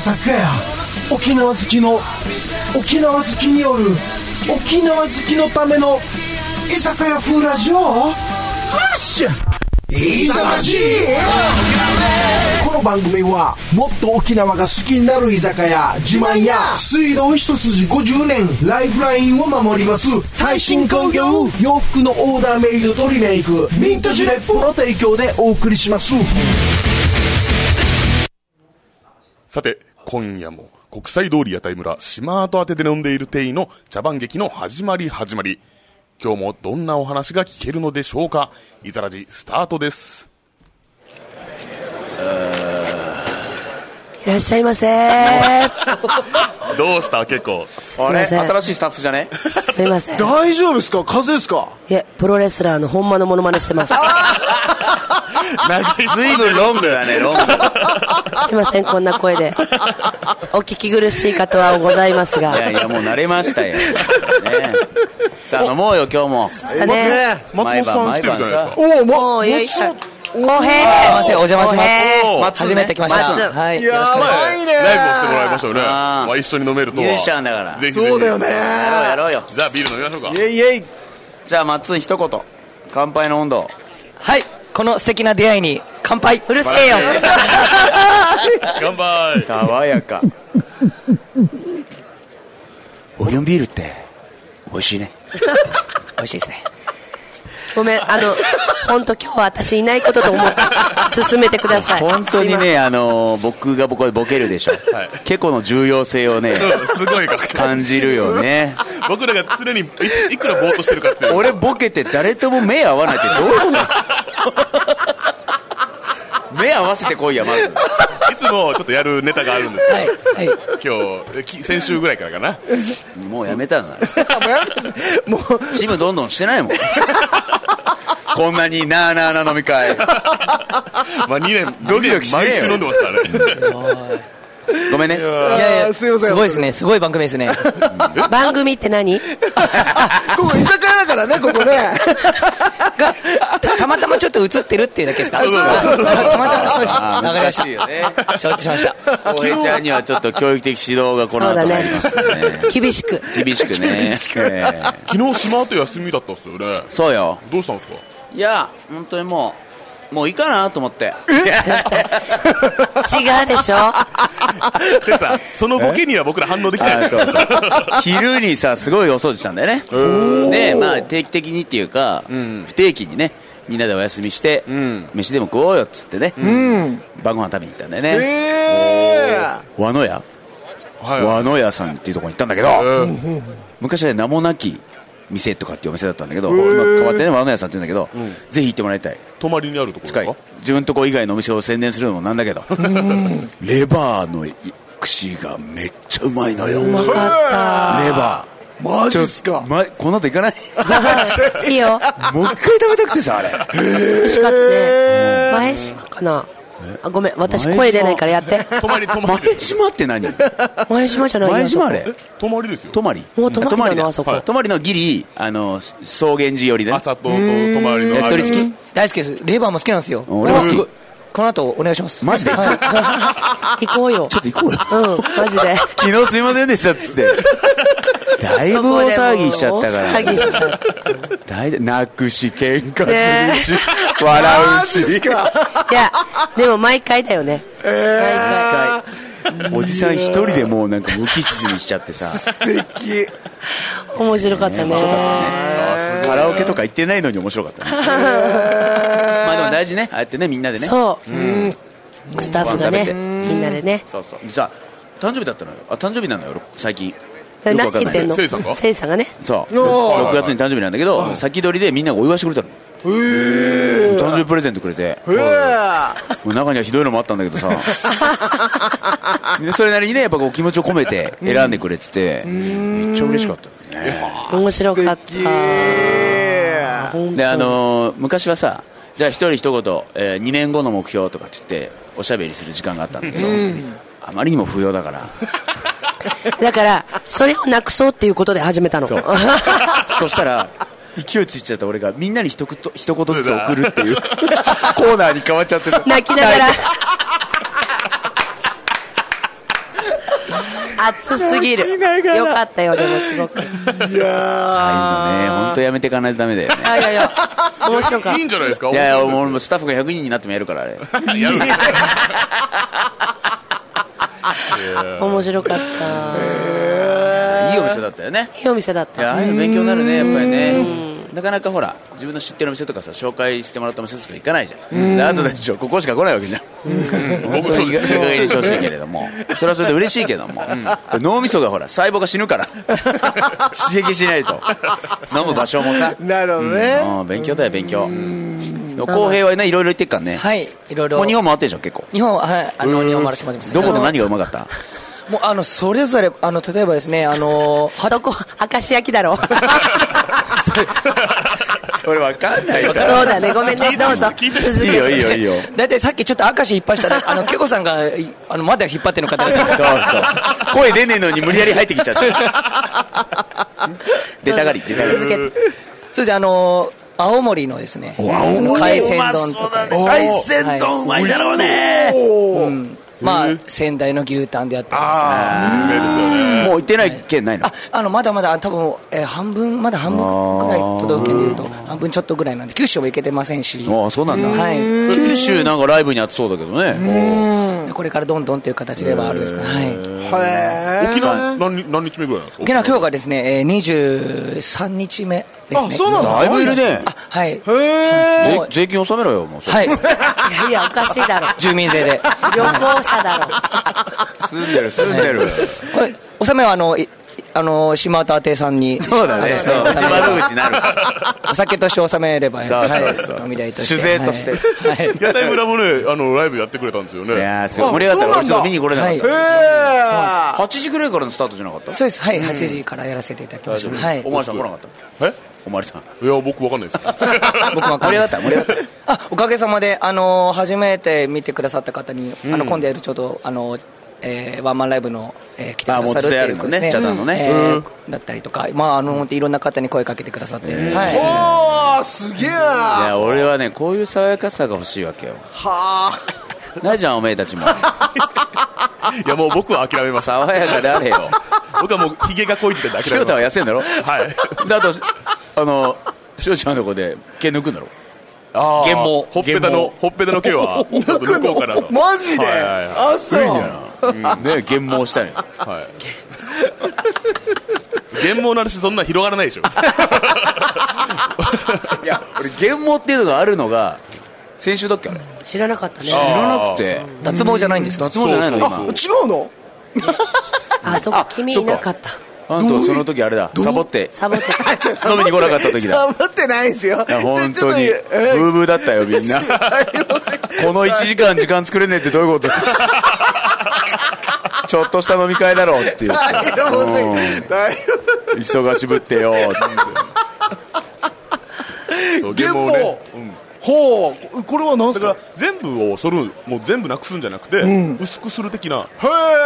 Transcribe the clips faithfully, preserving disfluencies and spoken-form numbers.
酒屋、沖縄好きの沖縄好きによる沖縄好きのための居酒屋風ラジオ。はっしゃいざラジ。この番組はもっと沖縄が好きになる居酒屋自慢や水道一筋ごじゅうねんライフラインを守ります耐震工業洋服のオーダーメイドとリメイクミントジレッポの提供でお送りします。 さて今夜も国際通り屋台村島跡宛てで飲んでいる店員の茶番劇の始まり始まり。今日もどんなお話が聞けるのでしょうか。いざらじスタートです。 いらっしゃいませどうした結構あれ新しいスタッフじゃね。 すいません。 大丈夫ですか、風邪ですか。 いやプロレスラーの本間のモノマネしてます。 ずいぶんロングだねロング。 すいませんこんな声でお聞き苦しい方はございますが。 いやいやもう慣れましたよ、ね、さあ飲もうよ今日も。 そうだね。 松本さん来てるじゃないですか。 おお、 もうよいしょ。公平。 お邪魔します。初めて来ました。 松はい。 やばいね。 ライブをしてもらいましたよね。 あーまあ、一緒に飲めるとは。 ミュージシャンだからぜひぜひ。 そうだよね。 やろうやろうよ。 じゃあビール飲みましょうか。 イエイイエイ。 じゃあマッツン一言乾杯の温度。 はい。この素敵な出会いに乾杯。 うるせえよ。 乾杯。 爽やか。オリオンビールって美味しいね。 美味しいですね。 ごめんあの本当今日は私いないことと思って進めてください。 本当にねあの僕が僕はボケるでしょ、はい、結構の重要性をねすごい感じるよね。 僕らが常に い, いくらぼーっとしてるかっていう。 俺ボケて誰とも目合わないってどういうの。目合わせてこいやまず。 いつもちょっとやるネタがあるんですけど、 はいはい、 今日先週ぐらいからかな。 もうやめたな。 もうチームどんどんしてないもん。こんなになーなーな飲み会。 まあにねんドキドキしねえよ毎週飲んでますからね。 ごめんね。いやいやすいません。 すごいですね。すごい番組ですね。 番組って何？ ここ居酒屋だからねここね。 が た, たまたまちょっと映ってるっていうだけですか。 そうそうそうたまたまそうです。 あーわかりました。 難しいよね。 承知しました。 浩平ちゃんにはちょっと教育的指導がこの後入りますね。 厳しく厳しくね。えー昨日島跡休みだったっすよね。 そうよ。 どうしたんですか。 いや本当にもうもういいかなと思って。 違うでしょ。 先生そのボケには僕ら反応できない。 そうそう昼にさすごいお掃除したんだよね。でまあ定期的にっていうか、うん、不定期にねみんなでお休みして、うん、飯でも食おうよっつってね、うん、晩ご飯食べに行ったんだよね。 えー、和野屋、はい、和野屋さんっていうところに行ったんだけど、えー、昔は名もなき店とかっていうお店だったんだけど、今変わってね和野屋さんって言うんだけど、うん、ぜひ行ってもらいたい。 泊まりにあるところですか。 自分のとこ以外のお店を宣伝するのもなんだけどレバーの串がめっちゃうまいのよ。 うまかった。 レバーマジっすか。 ま、この後行かない？ いいよ。 もう一回食べたくてさあれ。 美味しかったね。前島かな。あごめん私声出ないからやって。 泊まり泊まり。 前島って何？ 前島じゃないよ。 前島あれ？ 泊まりですよ。 泊まり。 もう泊まりなのあそこ。 泊まりのギリあの草原寺寄りで。 朝と泊まりの。 焼き鳥付き？ 大好きです。レバーも好きなんですよ。 俺も好き。 この後お願いします。 マジで？ はい、行こうよ。 ちょっと行こうよ。 うんマジで。 昨日すいませんでしたっつって。だいぶ大騒ぎしちゃったから。 大騒ぎしちゃった。 だい泣くし喧嘩するし、ね、笑うし。いやでも毎回だよね。 えー、 毎回。 おじさん一人でもうなんか無機質にしちゃってさ。 素敵。 面白かったね。 カラオケとか行ってないのに面白かったね。まあでも大事ね。ああやってねみんなでね。 そう。うん、スタッフがねみんなでね。 そうそう。さ誕生日だったのよ。あ誕生日なのよ最近。 何言ってんの？ せいさんが？ せいさんがね。 そう。ろくがつに誕生日なんだけど、先取りでみんながお祝いしてくれたの。へー。誕生日プレゼントくれて。へー。中にはひどいのもあったんだけどさ。それなりにねやっぱこう気持ちを込めて選んでくれてて、めっちゃ嬉しかったね。 面白かった。 であの昔はさ。じゃあ一人一言、えー、にねんごの目標とかって言っておしゃべりする時間があったんだけど、あまりにも不要だからだからそれをなくそうっていうことで始めたの。 そ, そしたら勢いついちゃった俺がみんなに一言一言ずつ送るっていうコーナーに変わっちゃってた。 泣きながら暑すぎる。よかったよ、でもすごく。いやー。ね、本当やめていかないとダメだよね。 いやいや、面白かった。 いいんじゃないですか。 いやいや、もうスタッフがひゃくにんになってもやるから、あれ。やる面白かった。 いいお店だったよね。 いいお店だった。 いや、ああいうの勉強になるね、やっぱりね。なかなかほら自分の知ってるお店とかさ紹介してもらったお店しか行かないじゃん。であとでしょここしか来ないわけじゃん。僕そうですよ。正直けれども、それはそれで嬉しいけども、脳みそがほら細胞が死ぬから刺激しないと飲む場所もさ。 なるほどね。 勉強だよ勉強。公平はねいろいろ言ってっからね。 はい、いろいろ。 もう日本回ってるでしょ結構。 日本はいあの日本回らせてもらってます。 どこで何がうまかった？ もうあのそれぞれあの例えばですねあのそこ明石焼きだろ。 それわかんないから。そうだね、ごめんね、どうぞ。 いいよいいよいいよ。 だいたいさっきちょっと明石引っ張したらあのケコさんがあのまだ引っ張ってるのかと。そうそう。声出ねえのに無理やり入ってきちゃった。出たがり出たがり。 続けて。そうですあの青森のですね海鮮丼とか。 海鮮丼うまいだろうね。 うん。まあ仙台の牛タンであったり。 ああ、有名ですよね。 もう行ってない県ないの？ あ、あのまだまだ多分、えー、半分まだ半分ぐらい都道府県でいうと半分ちょっとぐらいなんで九州も行けてませんし。 ああそうなんだ。 はい。 九州なんかライブにあってそうだけどね。 これからどんどんという形ではあるんですが、はい。 沖縄何何日目ぐらいなんですか？ 沖縄今日がですねにじゅうさんにちめですね。 あそうなんだ。 だいぶいるね。 あはい。 へ税金納めろよもう。 はい。いやいやおかしいだろ。 住民税で。 旅行者だろ。 住んでる住んでる。 これ納めはあのあの島田亭さんに。 そうだね。内窓口になる。 お酒として納めればそうそうそう飲み代として。 酒税として。 屋台村もねあのライブやってくれたんですよね。 いやすごい盛り上がったから俺ちょっと見に来れなかった。はちじぐらいからのスタートじゃなかった？ そうですはいはちじからやらせていただきました。はい。 おまわりさん来なかった？ え？ おまわりさん。 いや僕わかんないです。 僕も盛り上がった盛り上がった。 あおかげさまであの初めて見てくださった方にあの今度やるちょうどあの。えー、ワンマンライブの、えー、来てくださるっていうことですね。 チャダンのね、 えー、だったりとか、まああのいろんな方に声かけてくださって、 えー、はい。おーすげえな。いや俺はねこういう爽やかさが欲しいわけよ。 はあ。ないじゃんおめえたちも。いやもう僕は諦めました。 爽やかであれよ。 僕はもうヒゲが濃い時点で諦めました。 清田は痩せんだろ。 はい。 であとあのしおちゃんのとこで毛抜くんだろ。 あ原毛ほっぺたのほっぺたの毛はちょっと抜こうかなと。 マジで？ はいはいはい、 あそう。 いいんだよな。うん、ね原毛したね。 はい。原毛の話そんな広がらないでしょ。 いや俺原毛っていうのがあるのが先週だっけあれ。 知らなかったね。 知らなくて。 脱毛じゃないんです。 脱毛じゃないの今。 違うの？ あそこ君いなかった。 あんたはその時あれだサボってサボって飲みに来なかった時だ。 サボってないんですよ。 本当にブーブーだったよみんな。このいちじかん時間作れねえってどういうこと？ちょっとした飲み会だろうって言って、うん、忙しぶってよってそう原毛ね、うん、 ほうこれは何すか？ だから全部を剃るもう全部なくすんじゃなくて、うん、薄くする的な。 へ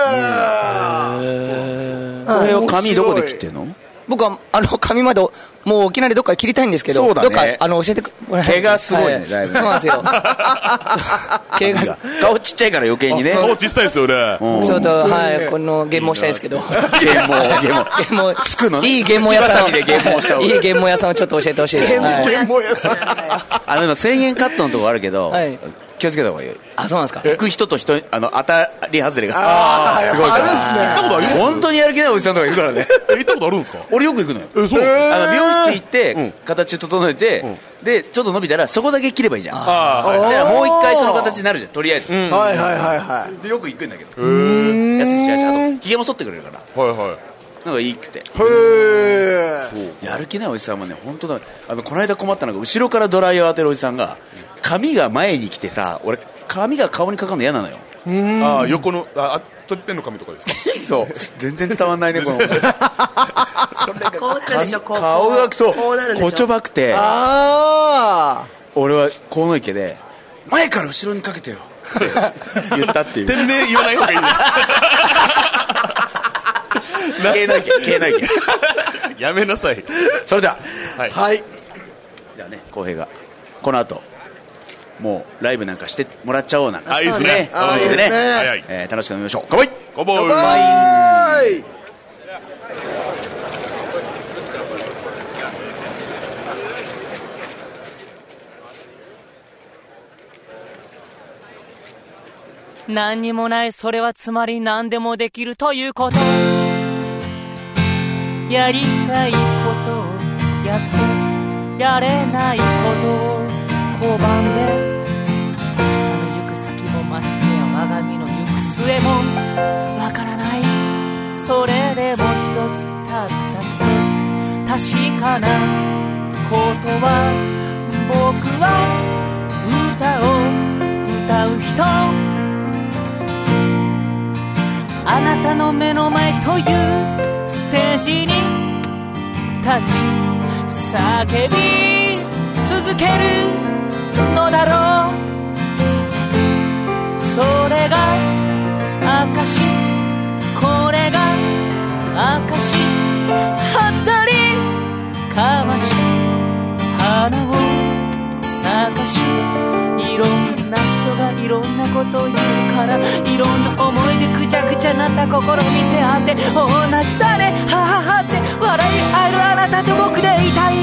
え。 これを髪どこで切ってんの？ 僕はあの髪までもう沖縄でどっか切りたいんですけど、 そうだね、 どっかあの教えてもらえ毛がすごいね、はい、だいぶそうなんですよ。毛が顔ちっちゃいから余計にね。 顔小さいですよね。 ちょっとはいこの原毛したいですけど。 原毛原毛原毛つくのね。 いい原毛屋さんで原毛した方がいい。 いい原毛屋さんをちょっと教えてほしいです。 原毛屋さん。 あのせんえんカットのとこあるけど、はい、気をつけた方がいい。 あそうなんですか。 行く人と人あの当たり外れがああすごいから。 行ったことあります？ 本当にやる気ないおじさんとかいるからね。 行ったことあるんですか？ 俺よく行くのよ。 えそう。 あの美容室行って形整えて、でちょっと伸びたらそこだけ切ればいいじゃん。ああじゃあもう一回その形になるじゃんとりあえず。 はいはいはいはい。 でよく行くんだけど。安いしやしあとひげも剃ってくれるから。 はいはい。 なんかいいくて。へえ。 やる気ないおじさんもね本当だ。あのこの間困ったのが後ろからドライヤー当てるおじさんが髪が前に来てさ俺髪が顔にかかるの嫌なのよ。 ああ横のあとってんの髪とかですか？ そう全然伝わんないねこのそれがこうなるでしょ。こう顔がそうこうなるでしょ。 こちょばくてあ俺は鴻池で前から後ろにかけてよって言ったっていう。 店名言わない方がいいです。 経内家経内家やめなさい。 それでははい、 はい、 じゃあね浩平がこの後もうライブなんかしてもらっちゃおうなんて。 あいいですね。 あいいですね。 はいはい。 えー、楽しく飲みましょう。乾杯。 乾杯。 乾杯。 さい。 何にもないそれはつまり何でもできるということ。やりたいことをやってやれないことを拒んで、明日の行く先もましてや我が身の行く末もわからない。それでも一つたった一つ確かなことは、僕は歌を歌う人、あなたの目の前というステージに立ち叫び続けるのだろう。それが証、これが証、はったりかまし花を咲かし、いろんな人がいろんなことを言うから、いろんな思いでぐちゃぐちゃなった心見せ合って、同じだねはははって笑い合えるあなたと僕でいたい。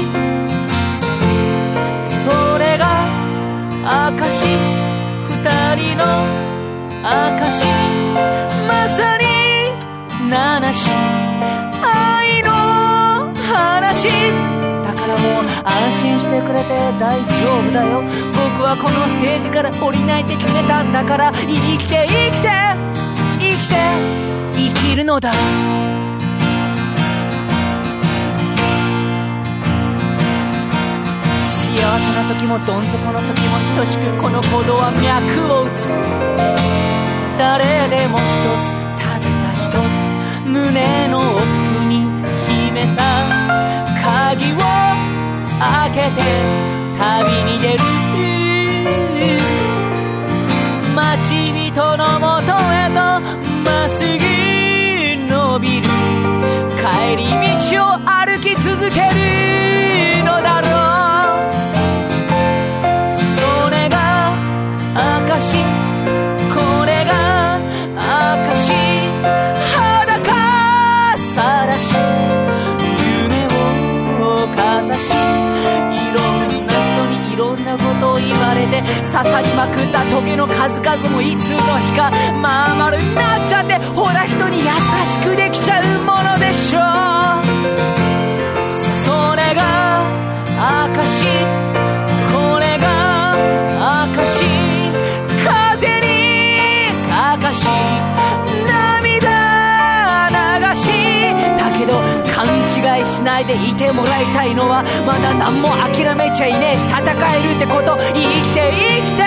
それが証、二人の証、まさに七し愛の話だから、もう安心してくれて大丈夫だよ。僕はこのステージから降りないって決めたんだから、生きて生きて生きて生きるのだ。幸せな時もどん底の時も等しくこの鼓動は脈を打つ。誰でも一つたった一つ胸の奥に秘めた鍵を開けて旅に出る。待ち人のもとへとまっすぐ伸びる。帰り道を歩き続けるのだろう。それが証、これが証、裸さらし夢をかざし、いろんな人にいろんなことを言われて刺さりまくったトゲの数々もいつの日かまあ丸になっちゃって、ほら人に優しくできちゃうものでしょう。それが証、これが証、風にかかし涙流し、だけど勘違いしないでいてもらいたいのは、まだ何も諦めちゃいねえし戦えるってこと。生きて生きて、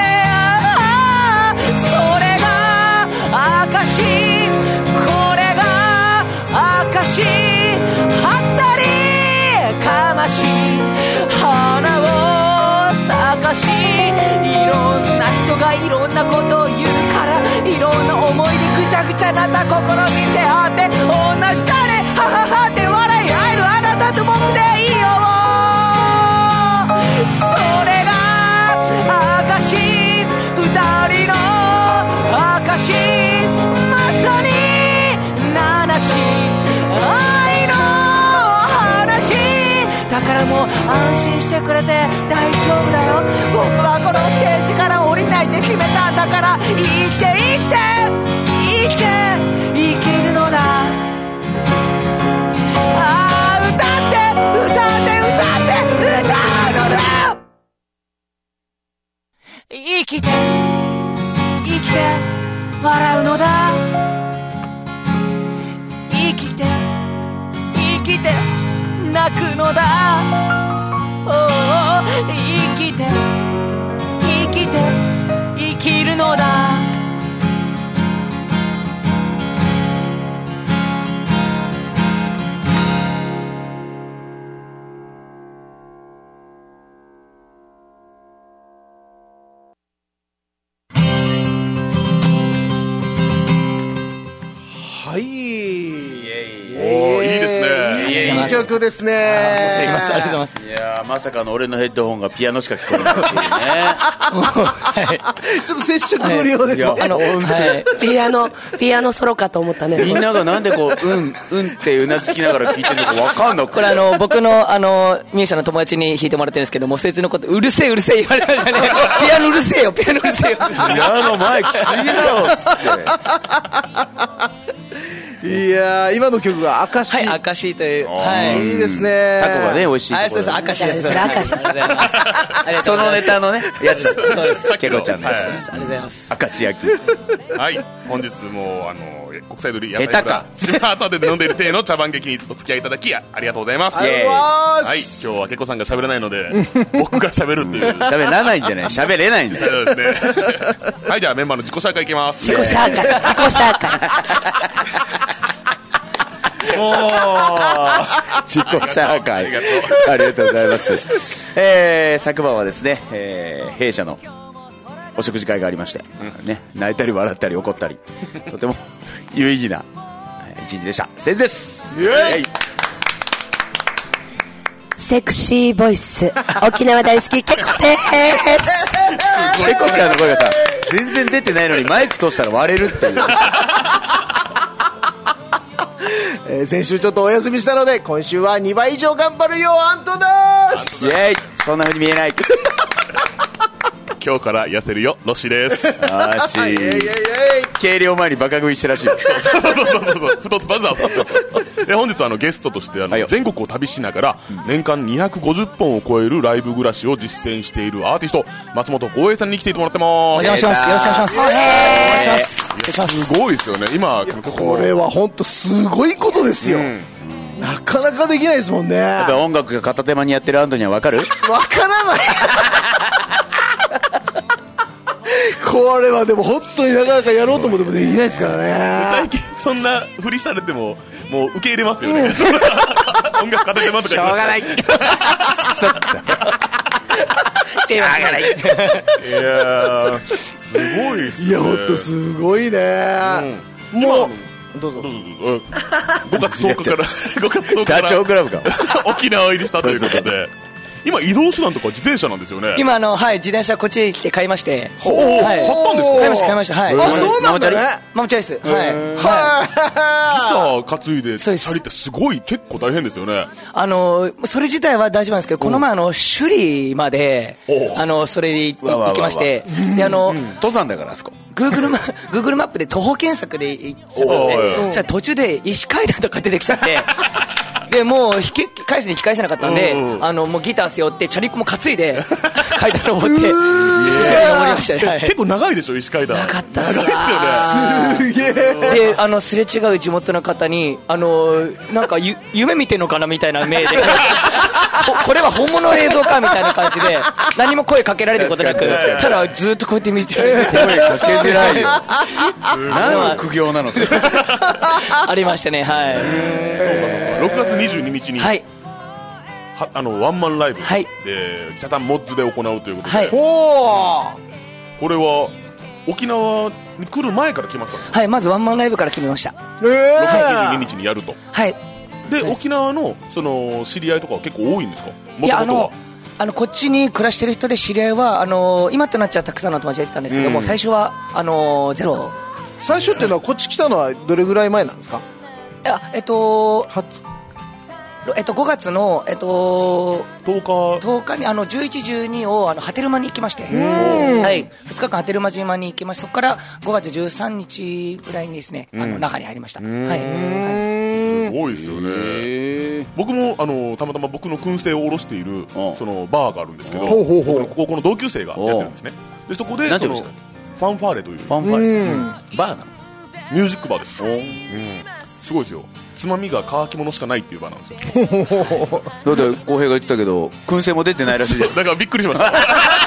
それが証、これが証、はったりかまし花を咲かし、いろんな人がいろんなことを言うから、いろんな思いでぐちゃぐちゃなった心見せ合って、同じだねはははって笑い合えるあなたと僕でいいよ。それが証、二人の証、まさに七し愛の話だから、もう安心してくれて大丈夫だよ。僕はこのステージから降りないって決めたんだから、生きて生きて生きて生きるのだ。ああ、歌って歌って歌って歌うのだ。生きて生きて笑うのだ。生きて生きて泣くのだ。おー、生きて生きて生きるのだ。 はい、 おー、いいですね。 いい曲曲ですね。 ありがとうございます。 いやー、まさかの俺のヘッドホンがピアノしか聞こえないっていうね。 はい、ちょっと接触不良ですね。 あの、はい、ピアノピアノソロかと思ったね。 みんながなんでこううんうんってうなずきながら聞いてるのか分かんなくて。 これあの僕のあのミュージシャンの友達に弾いてもらってるんですけども、そいつのことうるせえうるせえ言われたらね、ピアノうるせえよピアノうるせえよ。 ピアノマイクすぎだろっつって。 いやー、今の曲が明石。 はい、明石という、はい、 いいですね。 タコがね、美味しいところ。 あ、そうです、明石です。 それ明石。 ありがとうございます。 そのネタのね、やつ。 そうです。 ケロちゃんです。 ありがとうございます。 明石焼き。 はい、本日もあの国際通り屋台村シマートで飲んでいる体の茶番劇にお付き合いいただきありがとうございます。 ありがとうございます。 はい、今日はケコさんが喋れないので僕が喋るっていう。 喋らないんじゃない、喋れないんだよ。 そうですね。はい、じゃあメンバーの自己紹介いきます。 自己紹介自己紹介もう自己紹介ありがとうありがとうございます。えー、昨晩はですね、えー、弊社のお食事会がありまして、うんね、泣いたり笑ったり怒ったりとても有意義な一日でした。せいじです。イエイ。 セクシーボイス沖縄大好きケコです。 ケコちゃんの声がさ全然出てないのにマイク通したら割れるっていう。 えー、先週ちょっとお休みしたので今週はにばい以上頑張るよアントです。 イエイ。そんな風に見えない。 今日から痩せるよロシです。 よし。計量前にバカ食いしてらしい。 そうそうそうそう太っまずは太っで本日はあのゲストとしてあの、はい、全国を旅しながら年間にひゃくごじゅっぽんを超えるライブ暮らしを実践しているアーティスト松本光栄さんに来ていてもらってます。 お邪魔します。よろしくお願いします。お願いします。 お願いします。すごいですよね今。 これは本当すごいことですよ、うん、なかなかできないですもんね。 やっぱ音楽が片手間にやってるアントには分かる？ 分からない。これはでも本当になかなかやろうと思ってもできないですからね。 最近そんなふりされてももう受け入れますよね、うん、音楽片手間とかしょうがないそっかしょうがない。いやーすごいっすね。 いや本当すごいね、うん、もうどうぞどうぞどうぞ。 ごがつとおかからごがつとおかからダチョウ倶楽部か沖縄入りしたということで今移動手段とか自転車なんですよね。 今あの、はい、自転車こっちに来て買いまして。 おお、はい、買ったんですか？ 買いました買いました。はい。 あ、そうなんだね。 ママチャリです。はい。はい。 ギター担いでチャリってすごい結構大変ですよね。 あのそれ自体は大丈夫なんですけど、この前あの首里まであのそれで行きまして、であの登山だからあそこ。 Google マGoogle マップで徒歩検索で行っちゃったんですね。そしたら途中で石階段とか出てきちゃって。でもう引き返すに引き返せなかったんで、うんうん、あのもうギター背負ってチャリッコも担いで階段登って試合登りましたね、はい、 結構長いでしょ石階段。 長かったっす。 長いっすよね。すげえ。であのすれ違う地元の方にあのなんかゆ夢見てんのかなみたいな目でこれは本物の映像かみたいな感じで何も声かけられることなくただずっとこうやって見てられる。 声かけづらいよ。何の苦行なのそれ。 ありましたね。はい。 ろくがつにじゅうににちに、はい、はあのワンマンライブで、はい、北谷モッズで行うということで、はい、 ほこれは沖縄に来る前から決まってたんですか？ はい、まずワンマンライブから決めました。 えー、ろくがつにじゅうににちにやると。 はい。 で沖縄のその知り合いとかは結構多いんですか？ いやあのあのこっちに暮らしてる人で知り合いはあの今となっちゃたくさんの友達がいたんですけども、うん、最初はあのゼロ。 最初っていうのはこっち来たのはどれぐらい前なんですか？ いやえっとえっと、ごがつの、えっと、 とおか, とおかにあのじゅういち、じゅうにをあの波照間に行きまして、はい、ふつかかん波照間島に行きまして、そこからごがつじゅうさんにちぐらいにですね、あの中に入りました。はい、はい、 すごいですよね。僕もあのたまたま僕の燻製を卸しているそのバーがあるんですけど、僕の高校の同級生がやってるんですね。でそこでそのファンファーレというファンファーレ、うん、バーなのミュージックバーです。うん、すごいですよ。つまみが乾き物しかないっていう場なんですよ。 だって浩平が言ってたけど燻製も出てないらしい。 だからびっくりしました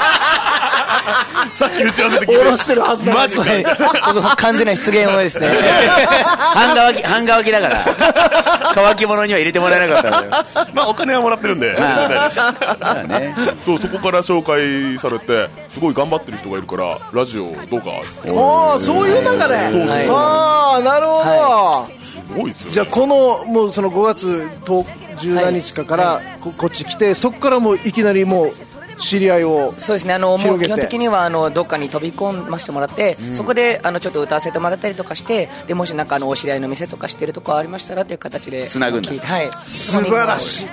さっき打ち合わせで聞いておろしてるはずだ。 マジか、はい、 完全な出現はですね半乾き半乾きだから乾き物には入れてもらえなかったんだよ。 まあお金はもらってるんでね、 そうそこから紹介されてすごい頑張ってる人がいるからラジオどうか。 ああそういう中で、はい、ああなるほど、はい、 すごいですよね。 じゃあこのもうそのごがつ十何日かから、はい、こ, こっち来て、そこからもういきなりもう知り合いをそうですね、あのもう基本的にはあのどっかに飛び込ませてもらって、うん、そこであのちょっと歌わせてもらったりとかして、でもしなんかあのお知り合いの店とかしてるとこありましたらという形でつなぐんだ。 はい、 素晴らしい、はい、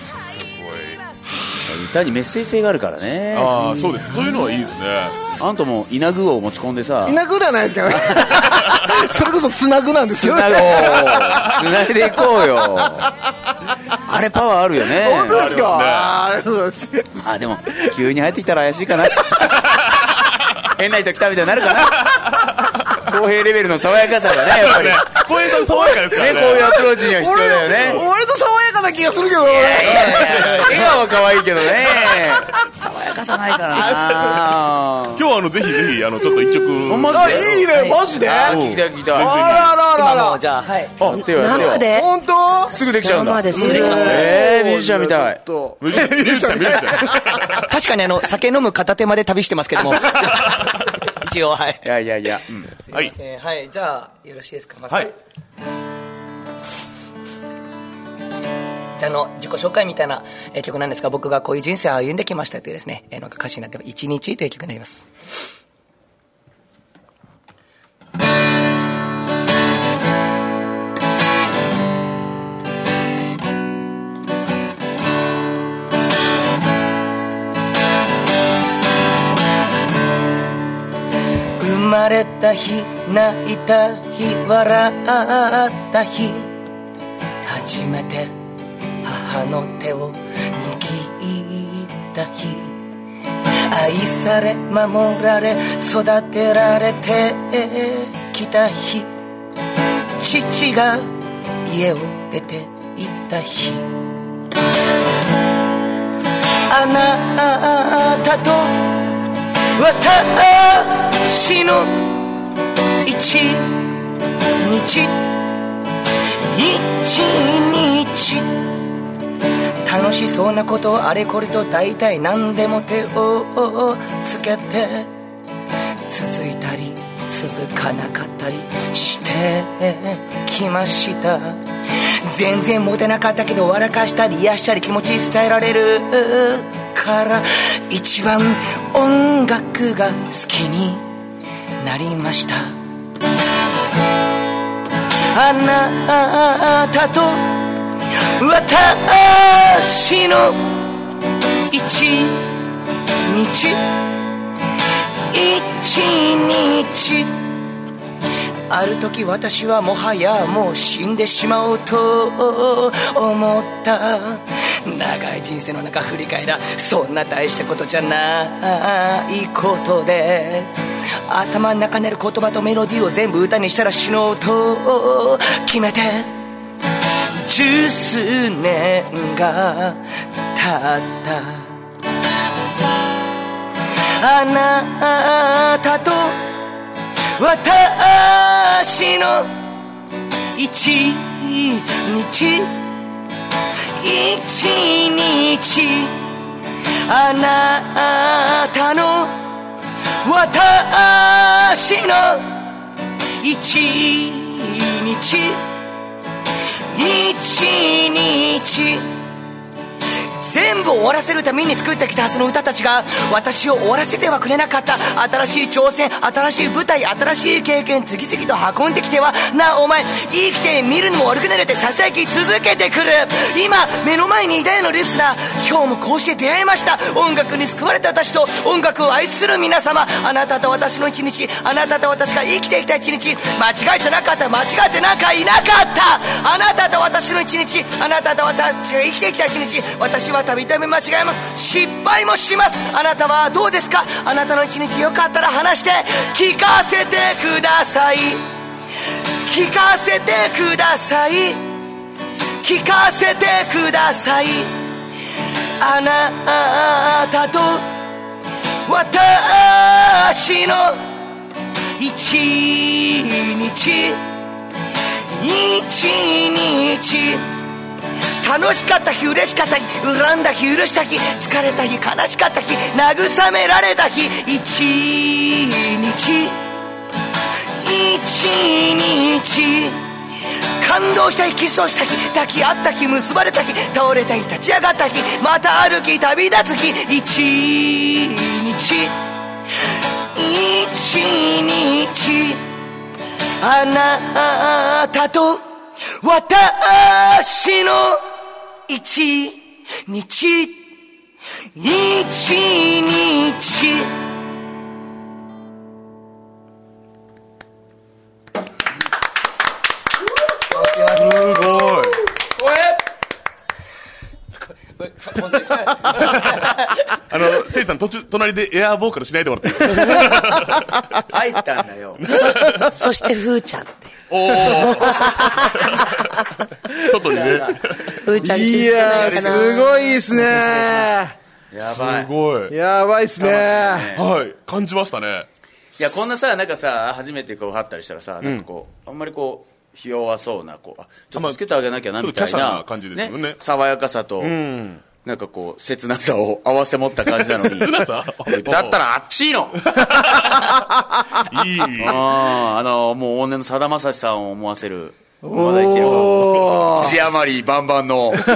歌にメッセージ性があるからね。 ああ、そうです。そういうのはいいですね。 あんたも稲具を持ち込んでさ。 稲具ではないですけどねそれこそつなぐなんですよ。 つなぐ、つないでいこうよあれパワーあるよね。 本当ですか。 あありがとうございます。 あ、でも急に入ってきたら怪しいかな変な人来たみたいになるかな公平レベルの爽やかさがね、やっぱり公平さん爽やかですからね。 こういうアプローチには必要だよね。 割と爽やかな気がするけど、 いやいやいや笑顔は可愛いけどね爽やかさないからな今日はあのぜひぜひあのちょっと一曲。 マジで。 あ、いいね、マジで。 聞きたい聞きたい。 あらららら。 今もじゃあ、はい。 あ、手をやってよ。 生で本当すぐできちゃうんだ。 生ですぐ。 えー、ミュージシャンみたい。 ミュージシャンミュージシャン確かにあの酒飲む片手まで旅してますけども一応、はい。 いやいやいや、 うん、すいません、はい、はい、じゃあよろしいですか。まず、 はい。 じゃあの自己紹介みたいな、えー、曲なんですが、僕がこういう人生を歩んできましたというですね、えー、の歌詞になっていちにちという曲になります。生まれた日、泣いた日、笑った日、初めて母の手を握った日、愛され守られ育てられてきた日、父が家を出て行った日、あなたと私の一日一日、楽しそうなことをあれこれと大体何でも手をつけて、続いたり続かなかったりしてきました。全然モテなかったけど笑かしたり癒したり気持ち伝えられるから一番音楽が好きになりました。あなたと私の一日一日、ある時私はもはやもう死んでしまおうと思った。長い人生の中振り返らそんな大したことじゃないことで、頭の中にある言葉とメロディーを全部歌にしたら死のうと決めて十数年が経った。あなたと私の一日一日、あなたの私の一日一日、全部終わらせるために作ってきたはずの歌たちが私を終わらせてはくれなかった。新しい挑戦、新しい舞台、新しい経験次々と運んできてはなお前生きてみるのも悪くなるってささやき続けてくる。今目の前に偉大なリスナー、今日もこうして出会いました。音楽に救われた私と音楽を愛する皆様、あなたと私の一日、あなたと私が生きてきた一日、間違いじゃなかった、間違ってなんかいなかった。あなたと私の一日、あなたと私が生きてきた一日、私はたびたび間違えます、失敗もします。あなたはどうですか。あなたの一日よかったら話して聞かせてください、聞かせてください、聞かせてください。あなたと私の一日一日、楽しかった日、嬉しかった日、恨んだ日、許した日、疲れた日、悲しかった日、慰められた日、一日一日、 感動した日キスをした日抱き合った日結ばれた日倒れた日立ち上がった日また歩き旅立つ日一日一日あなたと私の一日一日すごい。あの、せいさん途中、隣でエアーボーカルしないでもらっていいですか？ 入ったんだよ。 そしてふーちゃんっておー外にね。 ふーちゃんいやーすごいですね。 やばい。 すごい。 やばいっすね。 はい。感じましたね。 いや、こんなさ、なんかさ、初めてこう、会ったりしたらさ、なんかこう、あんまりこう、ひ弱そうな、こう、あちょっとつけてあげなきゃな、みたいなちょっと華奢な感じですよね爽やかさと、なんかこう、切なさを合わせ持った感じなのに。 切なさだったらあっちいのいい。 あーあの、もう、往年のさだまさしさんを思わせる、まだ生きれば。字余りバンバンの。 もう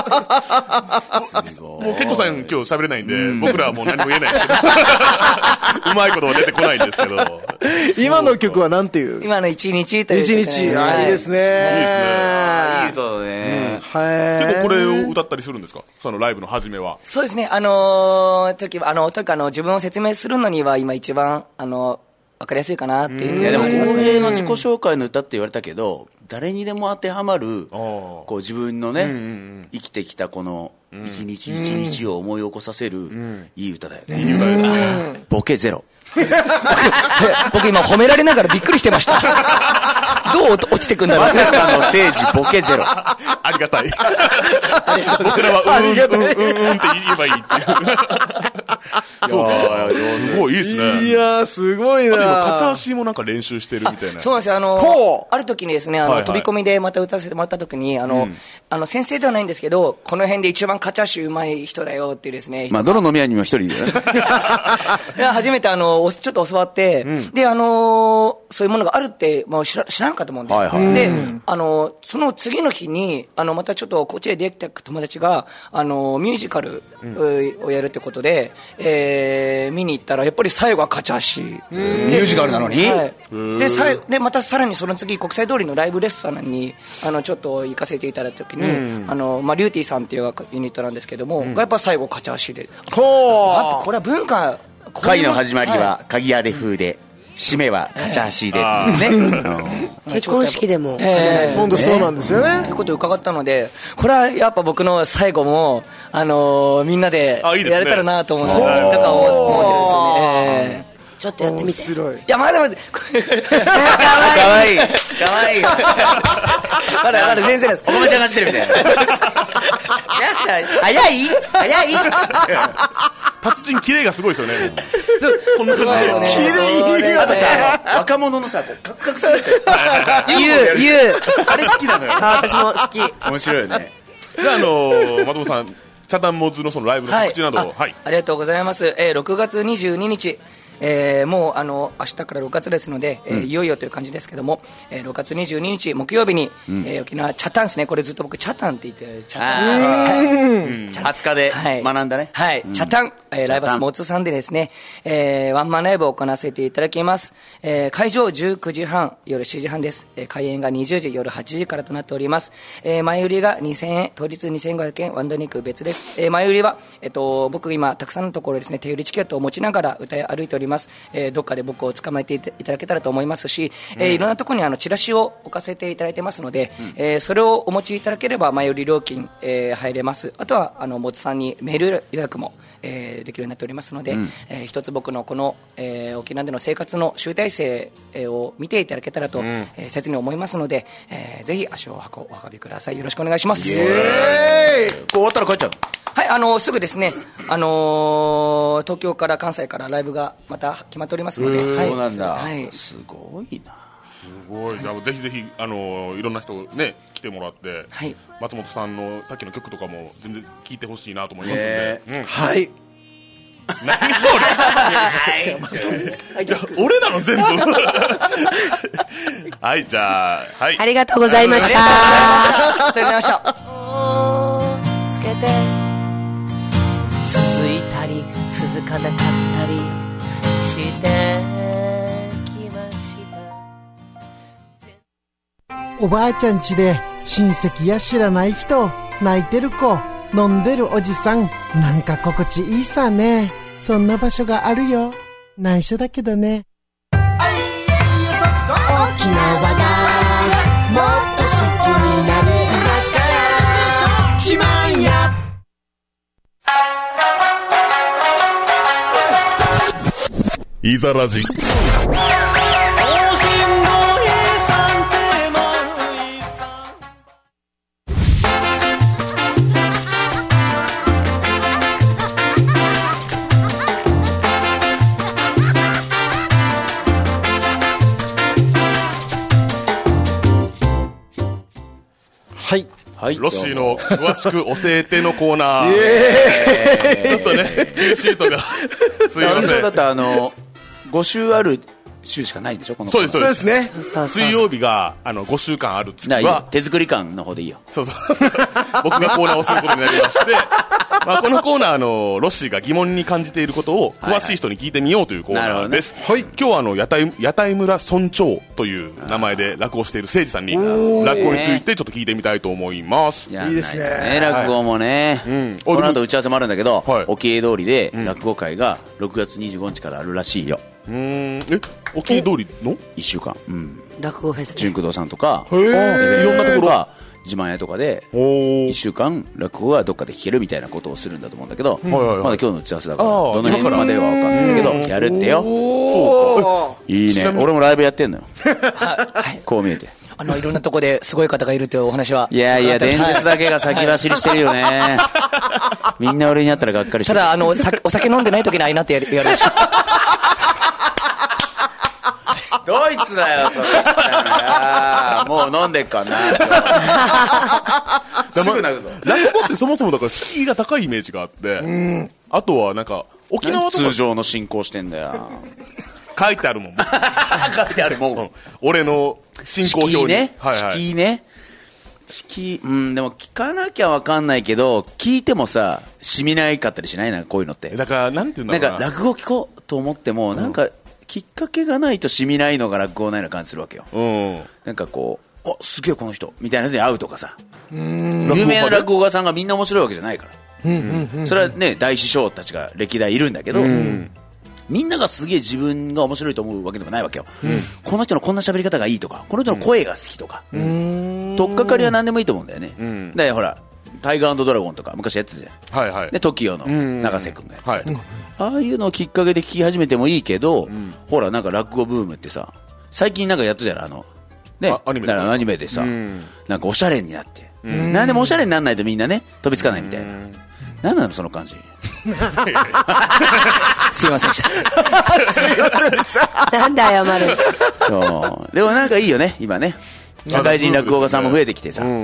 結構さん今日喋れないんで、僕らはもう何も言えないですけど。うまいことは出てこないんですけど。 今の曲はなんていう？ 今の一日という一日。あ、いいですね。 いい歌だね。 はい。 結構これを歌ったりするんですか？そのライブの初めは。 そうですね、あのー、時は、あの、とにかくあの、自分を説明するのには今一番、あの、わかりやすいかなっていうところいやでもがありますね。 公平の自己紹介の歌って言われたけど、誰にでも当てはまるこう自分のね、生きてきたこの一日一日を思い起こさせるいい歌だよね。いい歌ですね。ボケゼロ。 僕今褒められながらびっくりしてました。どう落ちてくんだろう。 まさかの聖司ボケゼロ。 ありがたい。僕らはうんうんうんうんって言えばいいっていう。そうか。すごいいいですね。 いやーすごいな。 今カチャーシーもなんか練習してるみたいな。 そうなんですよ。あのある時にですね、あの飛び込みでまた歌わせてもらった時に、あのあの先生ではないんですけど、この辺で一番カチャーシーうまい人だよっていうですね。 まあどの飲み屋にも一人いるよね。 初めてあのちょっと教わって、であのそういうものがあるってもう知ら知らんかったもんで、であのその次の日にあのまたちょっとこっちで出会った友達があのミュージカルをやるってことで、えー、見に行ったらやっぱり最後はカチャーシー。 ミュージカルなのに、 はい、でさでまたさらにその次国際通りのライブレストランにあのちょっと行かせていただいた時に、あのまあリューティーさんっていうユニットなんですけども、うん、やっぱ最後カチャーシーで、やっぱこれは文化。 会の始まりは鍵屋で風で、締めはカチャーシーでね。 結婚式でも。 本当そうなんですよね。 ということを伺ったので、これはやっぱ僕の最後もあのみんなでやれたらなと思って、だから思ってるんですよね。 ちょっとやってみて。 いや、まだまだ。かわいい。かわいい。 まだまだ先生です。 お米ちゃんがしてるみたいな。早い早い達人キレイがすごいですよね。 こんな感じで。 キレイ。 あとさ、若者のさ、カクカクするやつ。 言う、言う。 あれ好きなのよ。 私も好き。 面白いよね。 で、あの、松本さん、チャタンモズのそのライブの告知などを。 はい。ありがとうございます。えー、ろくがつにじゅうににち。えー、もうあの明日からろくがつですので、えー、いよいよという感じですけども、えー、ろくがつにじゅうににち木曜日に、うん、えー、沖縄チャタンですね。これずっと僕チャタンって言ってチャタン、 はつかで学んだね。 はい、はい、うん、チャタン、えー、ライブハウスモツさんでですね、えー、ワンマンライブを行わせていただきます。えー、会場じゅうくじはん、夜しちじはんです。えー、開演がにじゅうじ、夜はちじからとなっております。えー、前売りがにせんえん、当日にせんごひゃくえん、ワンドリンク別です。えー、前売りは、えっと、僕今たくさんのところですね、手売りチケットを持ちながら歌い歩いております。えー、どっかで僕を捕まえていただけたらと思いますし、うん、えー、いろんなところにあのチラシを置かせていただいてますので、うん、えー、それをお持ちいただければ前売り料金、えー、入れます。あとはあのモツさんにメール予約も、えー、できるようになっておりますので、うん、えー、一つ僕のこの、えー、沖縄での生活の集大成を見ていただけたらと、うん、えー、切に思いますので、えー、ぜひ足をお運びください。よろしくお願いします。 イエーイ。こう終わったら帰っちゃう。 はい、あのー、すぐですね、あのー、東京から関西からライブがまた決まっておりますので、はい、 そうなんだ、 はい、 すごいな。 すごい。じゃあぜひぜひ、あのー、いろんな人ね来てもらって、はい、松本さんのさっきの曲とかも全然聴いてほしいなと思いますので、うん、 はい。 何それじゃあ俺なの全部はいじゃあはいありがとうございました。 ありがとうございました。 つけて続いたり続かなかったりしてきました。 おばあちゃん家で親戚や知らない人、泣いてる子、飲んでるおじさん、なんか心地いいさね。そんな場所があるよ。内緒だけどね。沖縄がもっと好きになる居酒屋、ちまんや。 いざラジはいはい、 ロッシーの詳しく教えてのコーナーちょっとね Q シートがすいません。 だってあのご週ある週しかないんでしょこのコーナー。 そうですそうですそうですね。 水曜日があのごしゅうかんある月だからいいよは手作り感の方でいいよ。 そうそう僕がコーナーをすることになりましてまあこのコーナーのロッシーが疑問に感じていることを詳しい人に聞いてみようというコーナーです、 はいはい、 今日はあの屋台、屋台村村長という名前で落語している誠司さんに落語についてちょっと聞いてみたいと思います。 いいですね。落語もね、はい、うん、この後打ち合わせもあるんだけど、はい、沖江通りで落語会がろくがつにじゅうごにちからあるらしいよ。 うーん、え、沖江通りのいっしゅうかん、うん、 落語フェス、ね、 純駆動さんとかいろんなところが自慢屋とかでいっしゅうかん落語がどっかで聞けるみたいなことをするんだと思うんだけど、うん、まだ今日の打ち合わせだからどの辺までは分かんないけどやるってよ。そうか、いいね。俺もライブやってんのよこう見えてあのいろんなとこですごい方がいるというお話は。 いやいや伝説だけが先走りしてるよね、はい、みんな俺に会ったらがっかりしてる。 ただあのお酒飲んでない時にあいなってやるやるでしょドイツだよそれもう飲んでっかなすぐ泣くぞ。 落語ってそもそもだから敷居が高いイメージがあって、うん、あとはなんか沖縄とか通常の進行してんだよ書いてあるもん書いてあるもん、うん、 俺の進行表に敷居ね、 はいはい、 敷居ね敷居、うん、でも聞かなきゃ分かんないけど聞いてもさ染みないかったりしないなこういうのって。 だからなんていうんだろうな、 なんか落語聞こうと思っても、うん、なんかきっかけがないと染みないのが落語ないような感じするわけよ、うん、なんかこうおすげえこの人みたいな人に会うとかさ、うん、有名な落語家さんがみんな面白いわけじゃないから、うんうんうん、それはね大師匠たちが歴代いるんだけど、うん、みんながすげえ自分が面白いと思うわけでもないわけよ、うん、この人のこんな喋り方がいいとかこの人の声が好きとか、うん、取っかかりは何でもいいと思うんだよね、うん、だからほらタイガー&ドラゴンとか昔やってたじゃん、はいはい、で トキオ の永瀬君がやって、はい、ああいうのをきっかけで聞き始めてもいいけど、うん、ほらなんか落語ブームってさ最近なんかやったじゃんあのね、アニメで、アニメでさ、うん、なんかおしゃれになって、うん、なんでもおしゃれにならないとみんなね飛びつかないみたいな、うん、なんなのその感じすいませんでしたなんで謝るそうでもなんかいいよね今ね社会人落語家さんも増えてきてさ、うん、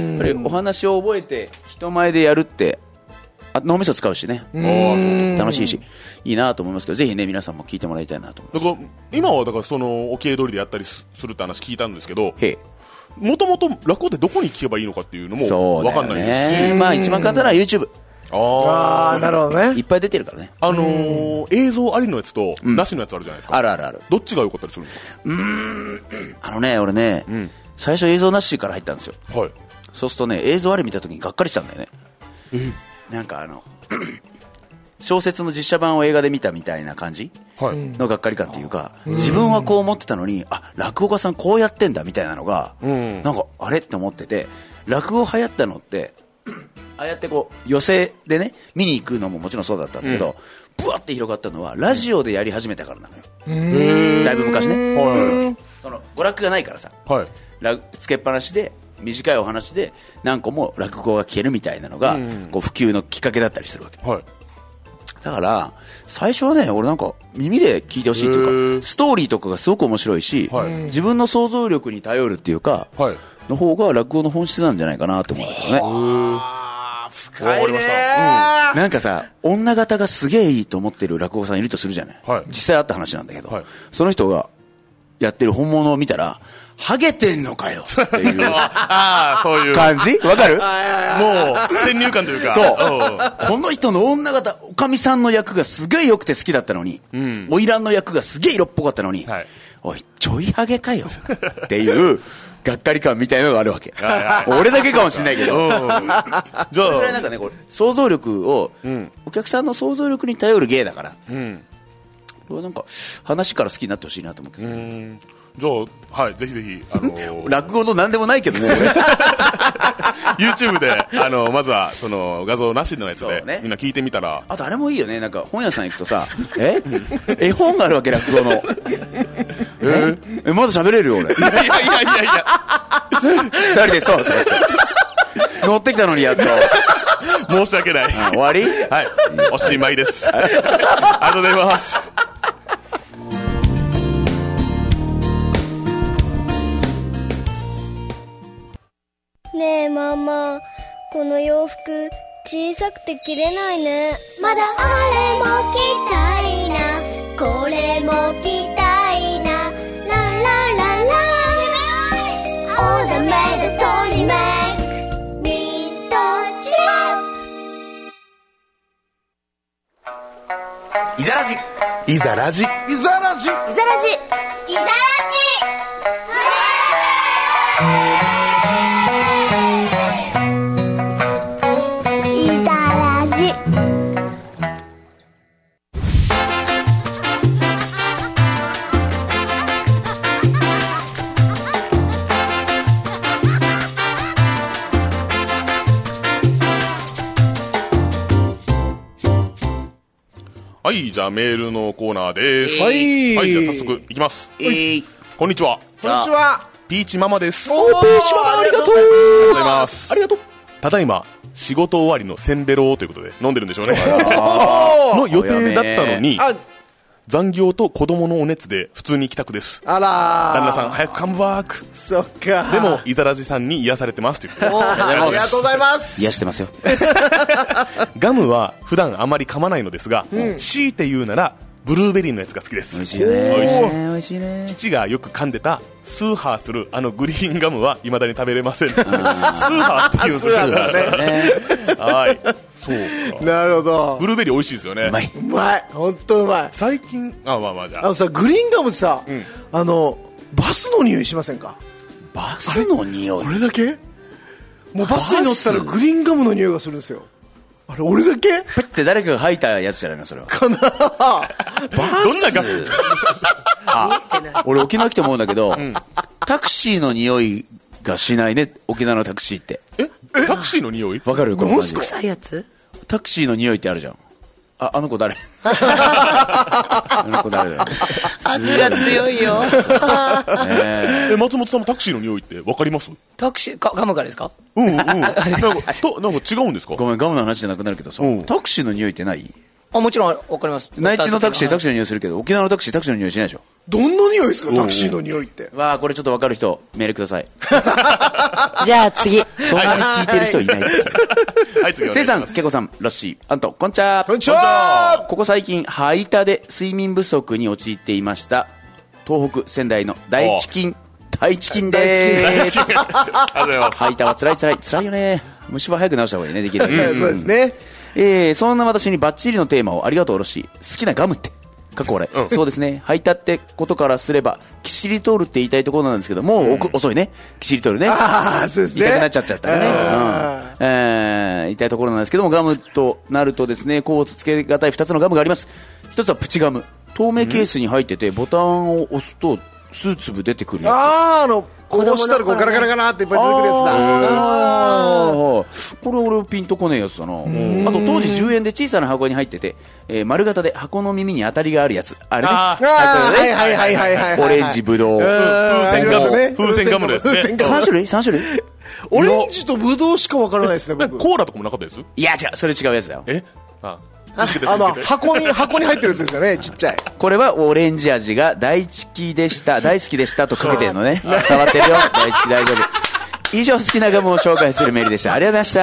やっぱりお話を覚えて人前でやるってあ脳みそ使うしね楽しいしいいなと思いますけどぜひね皆さんも聞いてもらいたいなと思います。 だから今はだからその沖江通りでやったりするって話聞いたんですけどもともと落語ってどこに聞けばいいのかっていうのも分かんないですし、 まあ一番簡単なのは YouTube ああなるほどねいっぱい出てるからねあのー、映像ありのやつとなしのやつあるじゃないですか、 うん、あるあるあるどっちが良かったりするんですか。 うーんあのね俺ね、うん、最初映像なしから入ったんですよ、はい、そうするとね映像あり見た時にがっかりしたんだよね。なんかあの小説の実写版を映画で見たみたいな感じのがっかり感っていうか、自分はこう思ってたのにあ落語家さんこうやってんだみたいなのがなんかあれって思ってて、落語流行ったのってああやってこう寄席でね見に行くのももちろんそうだったんだけど、ブワッて広がったのはラジオでやり始めたからなのよ。だいぶ昔ね、はい、その娯楽がないからさ、はい、つけっぱなしで短いお話で何個も落語が聞けるみたいなのが、うん、こう普及のきっかけだったりするわけ、はい、だから最初はね俺なんか耳で聞いてほしいというかストーリーとかがすごく面白いし、はい、自分の想像力に頼るっていうか、はい、の方が落語の本質なんじゃないかなと思うんだけどね。 深いねー。 なんかさ、女型がすげえいいと思ってる落語家さんいるとするじゃない、 はい、 実際あった話なんだけど、 はい、 その人がやってる本物を見たらハゲてんのかよっていうああ、そういう感じわかる？ もう先入観というか、 そうこの人の女型、おかみさんの役がすげえ良くて好きだったのに、うん、おいらんの役がすげえ色っぽかったのに、はい、おいちょいハゲかよっていうがっかり感みたいなのがあるわけ俺だけかもしれないけどじゃあそれぐらいなんかね、これ想像力を、うん、お客さんの想像力に頼る芸だから、うん、これなんか話から好きになってほしいなと思うけど、うん、 じゃあ、はい、ぜひぜひ、あのー、 落語の何でもないけどね YouTube で、あのー、まずはその画像なしのやつで、ね、みんな聞いてみたら、 あとあれもいいよね、なんか本屋さん行くとさえ絵本があるわけ、落語のええまだ喋れるよ俺いやいやいやいやふたりでそうそうそう乗ってきたのにやっと申し訳ない、 あ終わり、 はい、おしまいですありがとうございます。 ねえママ、この洋服小さくて着れないね。まだあれも着たいな、これも着たいな、ララララオーダーメイドトリメイクニットチップイザラジイザラジイザラジイザラジイザラジイザラジはい、じゃあメールのコーナーです。 はい、 はい、じゃあ早速いきます。 えー、 こんにちは。 こんにちは。 ピーチママです。 おー、ピーチママありがとう。 ありがとうございます。 ありがとう。 ただいま仕事終わりのせんべろということで飲んでるんでしょうね。の予定だったのに、残業と子供のお熱で普通に帰宅です。 あらー、 旦那さん早くカムバーク。 そっか。 でもイザラジさんに癒されてますって言って。 ありがとうございます。 癒してますよ。 ガムは普段あまり噛まないのですが、うん、強いて言うならブルーベリーのやつが好きです。 美味しいよね。 美味しい。 美味しいね。 父がよく噛んでたスーハーするあのグリーンガムは未だに食べれません。スーハーって言うんですよね。はい。そうか。 なるほど。 ブルーベリー美味しいですよね。 うまい。うまい。本当うまい。 最近、あ、まあまあじゃあ。 あのさ、グリーンガムってさ、うん、あのバスの匂いしませんか？ バスの匂い。 これだけ？もうバスに乗ったらグリーンガムの匂いがするんですよ。あれ俺だけ？ ペッて誰かが吐いたやつじゃないのそれは。 かな。バス。どんなガス？ あ、俺沖縄来て思うんだけど、うん、タクシーの匂いがしないね、沖縄のタクシーって。 え？タクシーの匂い？ わかる？この感じ。 臭いやつ？ タクシーの匂いってあるじゃん。あ、あの子誰？あの子誰だよ。 圧が強いよ。 え、松本さんもタクシーの匂いってわかります？ タクシー、ガムからですか？ うんうん。なんか、と、なんか違うんですか？ ごめん、ガムの話じゃなくなるけどさ、タクシーの匂いってない？ あ、もちろんわかります。 内地のタクシータクシーの匂いするけど、沖縄のタクシータクシーの匂いしないでしょ。 どんな匂いですか、タクシーの匂いって。 わあ、これちょっとわかる人メールください。 じゃあ次。 そんなに聞いてる人いない。 はい、次。 せいさん、けこさん、ロッシー、あんと、こんちゃー。 こんちはー。 ここ最近排他で睡眠不足に陥っていました。東北仙台の大チキン大チキンでーす。 ありがとうございます。 排他は辛い辛い辛いよね。虫歯早く直した方がいいね、できる。 そうですね。 えー、そんな私にバッチリのテーマをありがとうロッシー。好きなガムって過去俺、うん、そうですね、履いたってことからすればキシリトールって言いたいところなんですけどもう、うん、遅いね、キシリトールね、 ああそうですね、 痛くなっちゃっちゃったらね、うん、えー、言いたいところなんですけども、ガムとなるとですね、こうつけがたいふたつのガムがあります。ひとつはプチガム、透明ケースに入ってて、ボタンを押すと数粒出てくるやつ。 ああ、あのこう押したらこうガラガラガラっていっぱい出てくるやつだ。 ああ、これ俺ピンとこねえやつだな。あと当時じゅうえんで小さな箱に入ってて、えー、丸型で箱の耳に当たりがあるやつ、あれね、ああ、はいはいはいはいはい、 オレンジ、ブドウ、 風船ガム、風船ガムですね。 さん種類 ?さん 種類オレンジとブドウしかわからないですね、僕。 コーラとかもなかったです？ いや違う、それ違うやつだよ。 えああの箱に箱に入ってるやつですよね、ちっちゃい。 これはオレンジ味が大好きでした大好きでしたとかけてるのね。伝わってるよ、大好き大丈夫。 以上好きなガムを紹介するメールでした。ありがとうございました。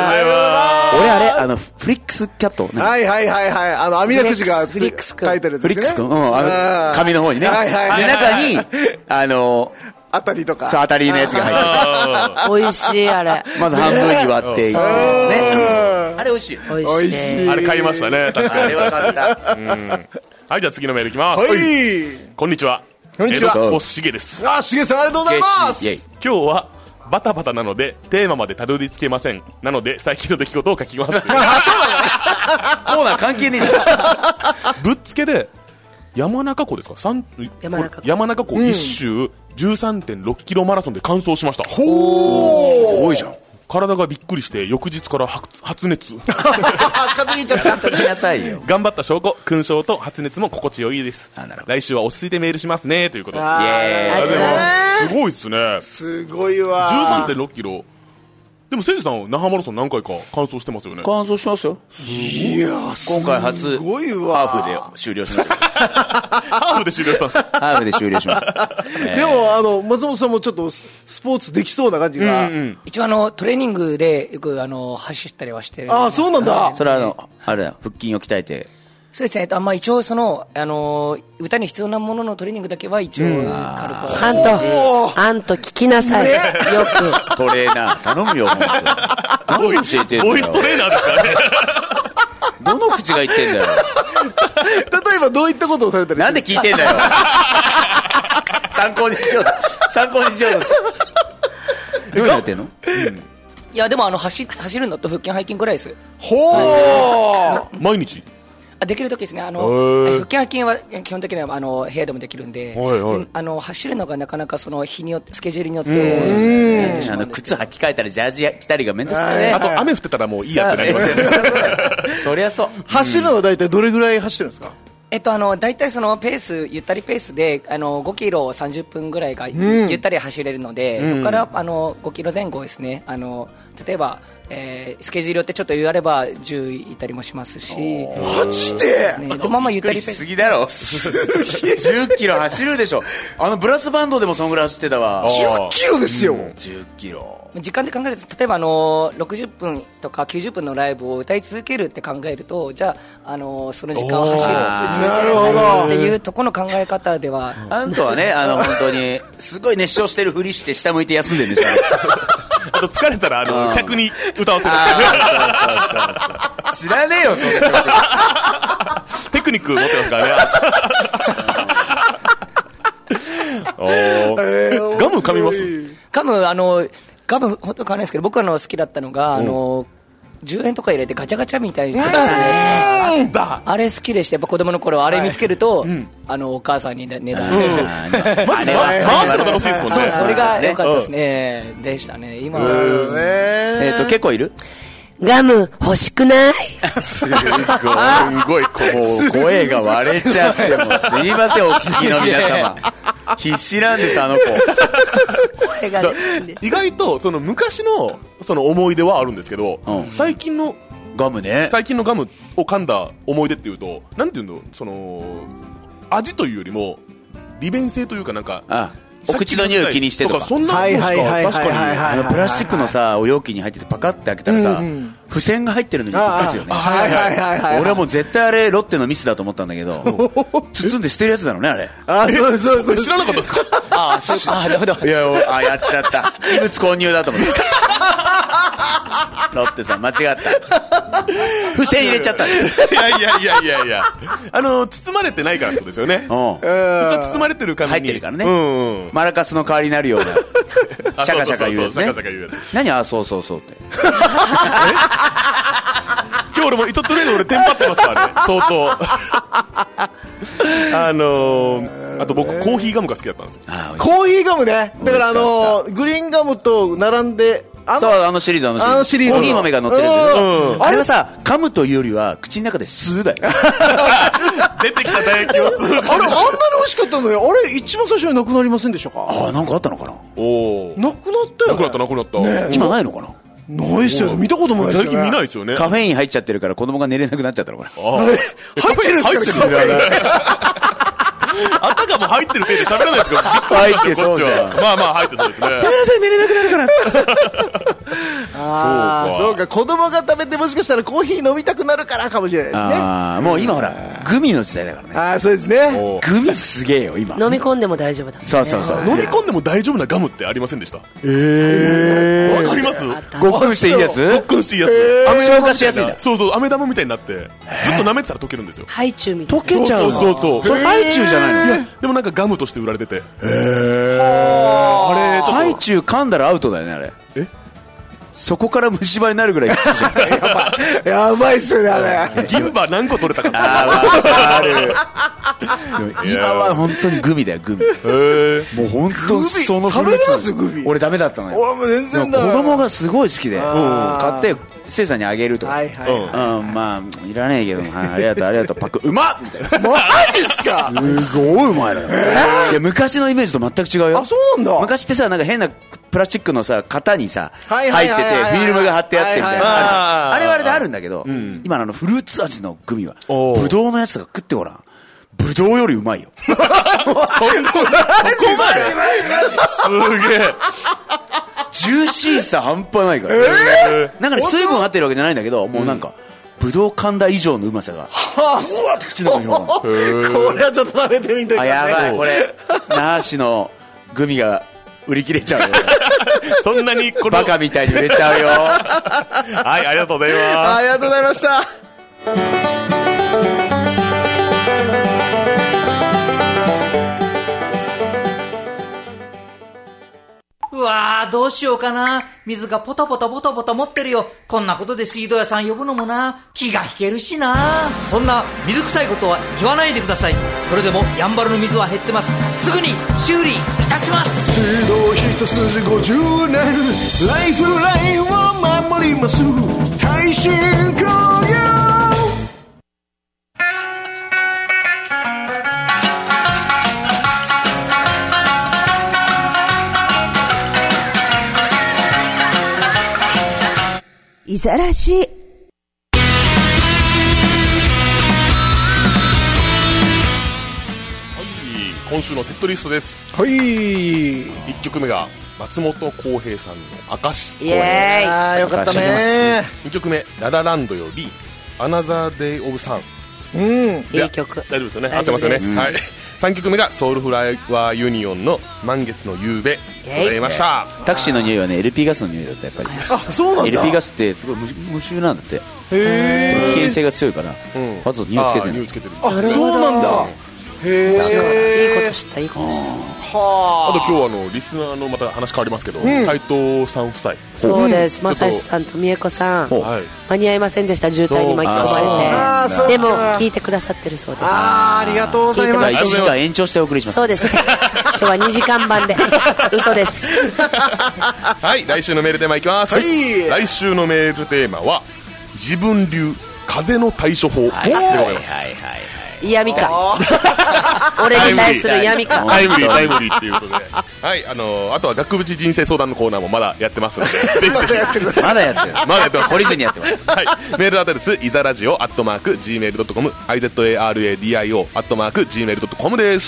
ありがとうございます。 俺あれあのフリックスキャットはいはいはいはい、あの網だくじがフリックスくん書いてるんフですね。 リックスくん、うん、あの紙の方にね、 はいはいはいで中にあのあたりとか、 そう当たりのやつが入ってる。 美味しい、あれ。 まず半分に割っていくやつね。あれ美味しい。 美味美味しい。 しい。 あれ買いましたね、確かに。 あれは買った。 うんはい、じゃあ次のメールいきます。 はい。 こんにちは。 こんにちは江戸っ子しげです。 あ、しげさんありがとうございます。 イェイ今日はバタバタなのでテーマまでたどり着けません。なので最近の出来事を書きます。 コーナー関係ねえんだよ。 ぶっつけで山中湖ですか、山山中湖山中湖一周 じゅうさんてんろっキロマラソンで完走しました。 おー。 多いじゃん。 体がびっくりして翌日から発発熱。 風邪ひいちゃった。 来なさいよ。 頑張った証拠、勲章と発熱も心地よいです。 あなるほど来週は落ち着いてメールしますねということで。 あーイエーイありがとうございます。 すごいっすね。 すごいわ。 じゅうさんてんろっキロ。でもせいじさん那覇マラソン何回か完走してますよね。 完走してますよ。 いやー、 今回初すごいわ。 ハーフで終了しました。 ハーフで終了したんですか。 ハーフで終了しました。 でもあの松本さんもちょっとススポーツできそうな感じが。 一応あのトレーニングでよくあの走ったりはしてる。 ああ、そうなんだ。 それはあのあれだ、腹筋を鍛えて。 そうですね。あまあ一応そのあの歌に必要なもののトレーニングだけは一応軽くは。 あんと、あんと聞きなさい。よく。 トレーナー頼むよ。本当に何教えてんだよ。 ボイストレーナーですからね。 どの口が言ってんだよ。 例えばどういったことをされたりなんで聞いてんだよ。参考にしようと。参考にしようとして。どうやってんの？ いやでもあの走走るのと腹筋背筋ぐらいです。 ほー。 毎日。 あできる時ですね。あのへー腹筋背筋は基本的にはあの部屋でもできるんで、 はいはいであの走るのがなかなかその日によってスケジュールによってやってしまあのうんですけど。 靴履き替えたりジャージ着たりがめんどくさいね。 あと雨降ってたらもういいやってなりますよね。 そりゃそう。 走るのは大体どれぐらい走ってるんですか？ えっと、あの大体そのペースゆったりペースであのごキロさんじゅっぷんぐらいがゆ,、ゆったり走れるので、そこからあのごキロぜん後ですね。あの例えば、えースケジュールよってちょっと余裕あればじゅういったりもしますし。 マジで？ ですね。でまあまあゆったりペース。 しすぎだろ。じゅっキロ走るでしょ。あのブラスバンドでもそんぐらい走ってたわ。 じゅっキロですよ。 じゅっキロ。 時間で考えると例えばあのろくじゅっぷんとかきゅうじゅっぷんのライブを歌い続けるって考えると、じゃあ、あのその時間を走るなるほどっていうところの考え方では。 あんたはね、あの本当にすごい熱唱してるふりして下向いて休んでるんでしょ。 あと疲れたらあの客に歌わせる。 知らねえよそんな曲。 テクニック持ってますからね。おーガム噛みます？ ガムあのガム本当に買わないですけど、僕あの好きだったのが、あのじゅうえんとか入れてガチャガチャみたいな、あれ好きでして、やっぱ子供の頃あれ見つけると、あのお母さんに値段、 あれは回すの楽しいですもんね。 そうそれが良かったですね。でしたね。今はえっと結構いる？ ガム欲しくない？ すごいこう声が割れちゃってもすいませんお聞きの皆様。必死なんですあの子。 声がね。 意外とその昔のその思い出はあるんですけど、 うん最近のガムね。 最近のガムを噛んだ思い出っていうと、なんていうの、その味というよりも利便性というか、なんかあお口の匂い気にしてとか。 そんなのしかはいはいはいはい確かにはいはいあのプラスチックのさお容器に入っててパカッて開けたらさ、付箋が入ってるのにびっくりするよね。 はいはいはいはい。 俺はもう絶対あれロッテのミスだと思ったんだけど、包んで捨てるやつだろうねあれ。 あ、そうそうそう。 知らなかったですか？ あそうあなるほど。 いやあやっちゃった異物混入だと思って。ロッテさん間違った。付箋入れちゃったんです。 いやいやいやいやいや、あの包まれてないからってことですよね。 うん普通は包まれてる感じに入ってるからね、 うんうん、 マラカスの代わりになるようなあシャカシャカ言うやつね。 そうそうそうシャカシャカ言うやつ。 何あそうそうそうって。 今日俺もちょっとね俺テンパってますからね相当。あのー、あと僕コーヒーガムが好きだったんですよ。 あコーヒーガムね。だからあのグリーンガムと並んで、あのそうあのシリーズあのシリーズあのシリーズコーヒー豆が乗ってるやつ、 うんあれはさ噛むというよりは口の中で吸うだよ。 出てきた唾液を吸うあれあんなに美味しかったのに、あれ一番最初になくなりませんでしたか？ ああなんかあったのかな。 おおなくなったよね。 なくなったなくなった、 今ないのかな。 ないっすよ。見たこともないですよね。 最近見ないですよね。 カフェイン入っちゃってるから子供が寝れなくなっちゃったのかな。 あ入ってるんですか？ 入ってるんだよね。 あたかも入ってる手で喋らないですか。 入ってそうじゃん。 まあまあ入ってそうですね。 やめなさい、寝れなくなるからあそうか、子供が食べてもしかしたらコーヒー飲みたくなるからかもしれないですね。 あもう今ほらグミの時代だからね。 あそうですね。 グミすげえよ今。 飲み込んでも大丈夫だ、ね、 そうそうそう。 飲み込んでも大丈夫なガムってありませんでした？ えー、 わかります？ ごっくんしていいやつ？ ごっくんしていいやつ、 えー、消化しやすいんだ。 そうそう、飴玉みたいになってずっと舐めてたら溶けるんですよ。 ハイチュウみたいな。 溶けちゃうの。 そうそうそう。 それハイチュウじゃないの？ いやでもなんかガムとして売られてて。へー。 あれちょっとハイチュウ噛んだらアウトだよねあれ。え？そこから虫歯になるぐらいきついじゃん。 やばい。やばいっすよねあれ。 銀歯何個取れたかあある。今は本当にグミだよグミ。もう本当その食べれますグミ？ 俺ダメだったのよ。 俺も全然だ。 子供がすごい好きで買ってせいさんにあげるとか。 はいはいはい。 うんまあいらねえけど、はいありがとうありがとうパックうまっみたいな。 マジっすか？ すごいうまいのよ。いや昔のイメージと全く違うよ。 あそうなんだ。 昔ってさなんか変なプラスチックのさ型にさは入ってていはいはいはいフィルムが貼ってあってみたいはいはいはいなあれはあれであるんだけど、今のあのフルーツ味のグミはブドウのやつとか食ってごらん。ブドウよりうまいよ。 そこまですげえジューシーさ半端ないから、なんかね水分入ってるわけじゃないんだけど、もうなんかブドウ噛んだ以上のうまさがうわって口の中に広がる。 これはちょっと食べてみてください。 あやばいこれ那覇市のグミが売り切れちゃうよ。 そんなにこのバカみたいに売れちゃうよ。 はい、ありがとうございます。 ありがとうございました。 うわーどうしようかな。水がポタポタポタポタ持ってるよ。こんなことで水道屋さん呼ぶのもな、気が引けるしな。そんな水臭いことは言わないでください。それでもやんばるの水は減ってます。すぐに修理いたします。 水道一筋ごじゅうねん、ライフラインを守ります。耐震工業。 いざらしはい、今週のセットリストです。 はい。 いっきょくめが松本幸平さんの証。 イエーイ。 あーよかったね。 にきょくめララランドよりアナザーデイオブサン。 うんいい曲。 大丈夫ですよね。合ってますよね、うん、はい。さんきょくめがソウルフラワーユニオンの満月の夕べございました。 タクシーの匂いはね エルピー ガスの匂いだったやっぱり。 あそうなんだ。 エルピー ガスってすごい無無臭なんだって。 へ危険性が強いから、うん、わざと匂いつけてる。 匂いつけてる。 あそうなんだ。へえ。いいこと知ったいいこと知った。 あと今日はあのリスナーのまた話変わりますけど、斉藤さん夫妻。 そうです。まさしさんと美恵子さん、間に合いませんでした。渋滞に巻き込まれて。でも聞いてくださってるそうです。 ああありがとうございます。 いちじかん延長してお送りします。 そうですね。今日はにじかんばんで嘘です。 はい、来週のメールテーマいきます。来週のメールテーマは自分流風の対処法でございます。 嫌味か。俺に対する嫌味か。 タイムリータイムリーっていうことで、はい、あのー、あとは額縁人生相談のコーナーもまだやってますので、 まだやってるまだやってるまだやってます。 懲りずにやってます。 はい、メールアドレスいざラジオアットマーク ジーメールドットコム イザラジオ アットマーク ジーメールドットコム です。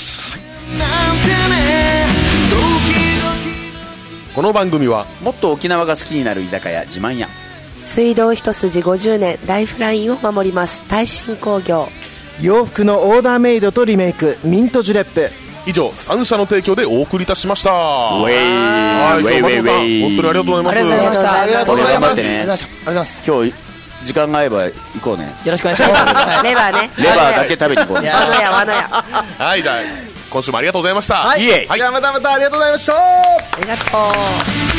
この番組はもっと沖縄が好きになる居酒屋自慢屋、 水道一筋ごじゅうねんライフラインを守ります耐震工業、 洋服のオーダーメイドとリメイクミントジュレップ。 以上さん社の提供でお送りいたしました。 ウェイはい、 ウェイウェイウェイ、 本当にありがとうございます。 ありがとうございました。 ありがとうございます。 ありがとうございます。 今日時間が合えば行こうね。 よろしくお願いします。 レバーね。 レバーだけ食べに行こうね。 わのやわのや。 はい、じゃあ今週もありがとうございました。 はい、 いえ、 じゃあまたまたありがとうございました。 ありがとう。